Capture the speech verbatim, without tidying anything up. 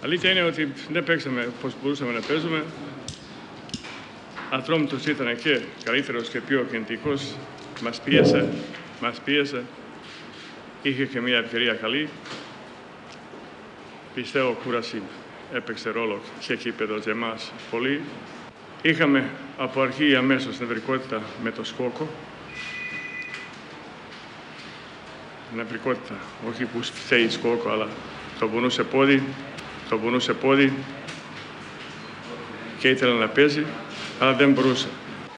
Αλήθεια είναι ότι δεν παίξαμε όπως μπορούσαμε να παίζουμε. Ατρόμητος ήταν και καλύτερος και πιο κεντρικός. Μας πίεσε, μας πίεσε. Είχε και μια ευκαιρία καλή. Πιστεύω κούραση έπαιξε ρόλο σε επίπεδο για εμάς πολύ. Είχαμε από αρχή αμέσως νευρικότητα με το σκόκο. Νευρικότητα, όχι που φταίει σκόκο, αλλά το πονούσε πόδι, το πονούσε πόδι και ήθελε να παίζει, αλλά δεν μπορούσε.